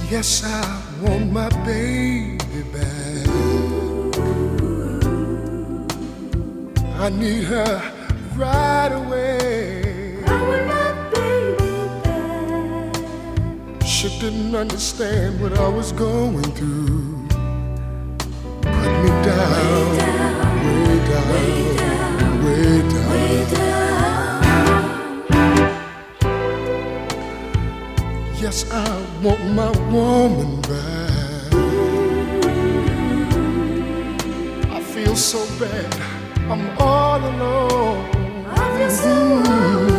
Yes, I want my baby back. I need her right away. I want my baby back. She didn't understand what I was going through. Put me down, way down, way down, way down. Yes, I want my woman back. I feel so bad, I'm all alone. I feel so alone.